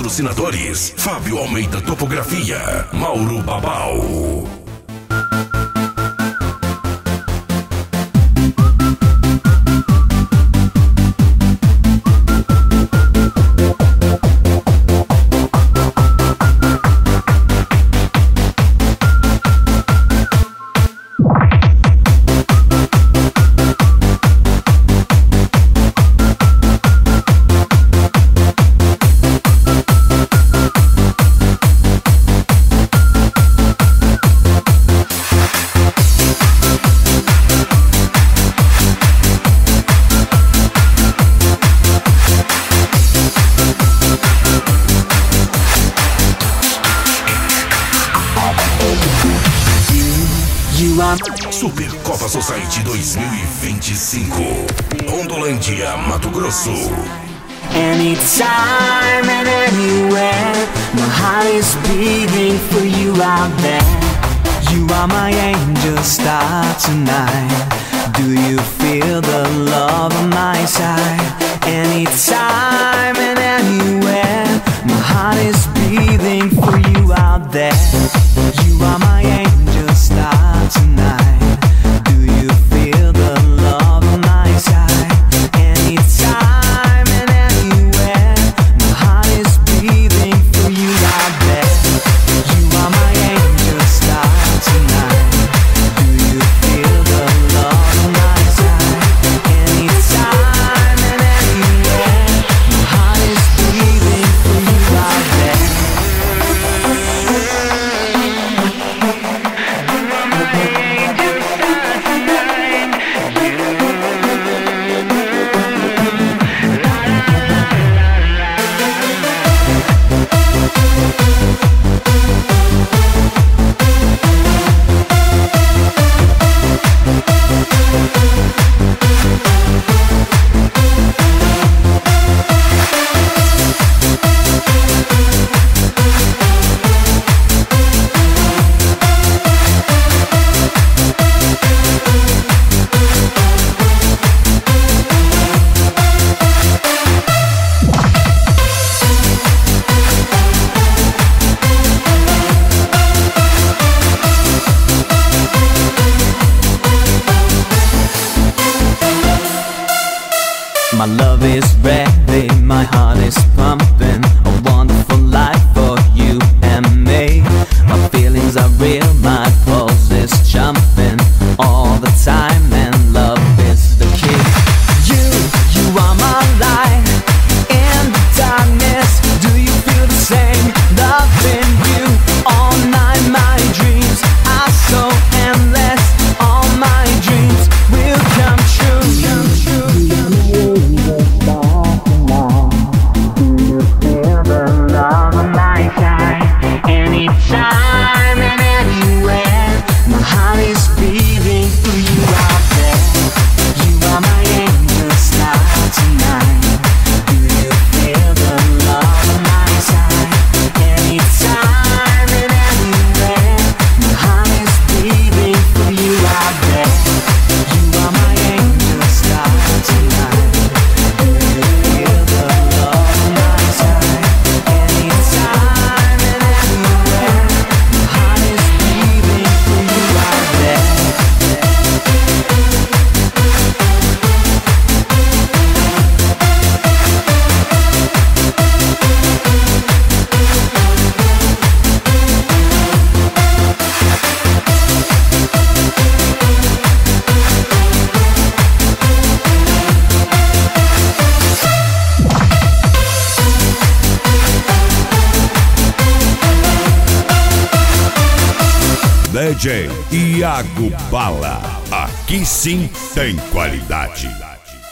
patrocinadores: Fábio Almeida Topografia, Mauro Babau. Supercopa Society 2025, Rondolândia, Mato Grosso. Anytime and anywhere, my heart is beating for you out there. You are my angel star tonight. Do you feel the love on my side? Anytime and anywhere, my heart is beating for you out there. You are my angel star tonight. Do you feel the love on my side? Anytime and anywhere, my heart is beating for you out there. You are my angel star tonight. Do you feel the love on my side? Anytime and anywhere, my heart is beating for you out there. My love is ready, my heart is pumping. A wonderful life for you and me. My feelings are real, my pulse is jumping all the time, and love is the key. You are my light in the darkness. Do you feel the same? Loving you all night, my dreams are so endless. All my dreams will come true. Anytime and anywhere, my heart is beating for you out there. You are my angel star tonight. Do you feel the love on my side? Anytime and anywhere, my heart is beating for you out there. You are my angel star tonight. Do you feel the love on my side? Anytime and anywhere, my heart is beating for you out there. DJ Iago Bala. Aqui sim tem qualidade.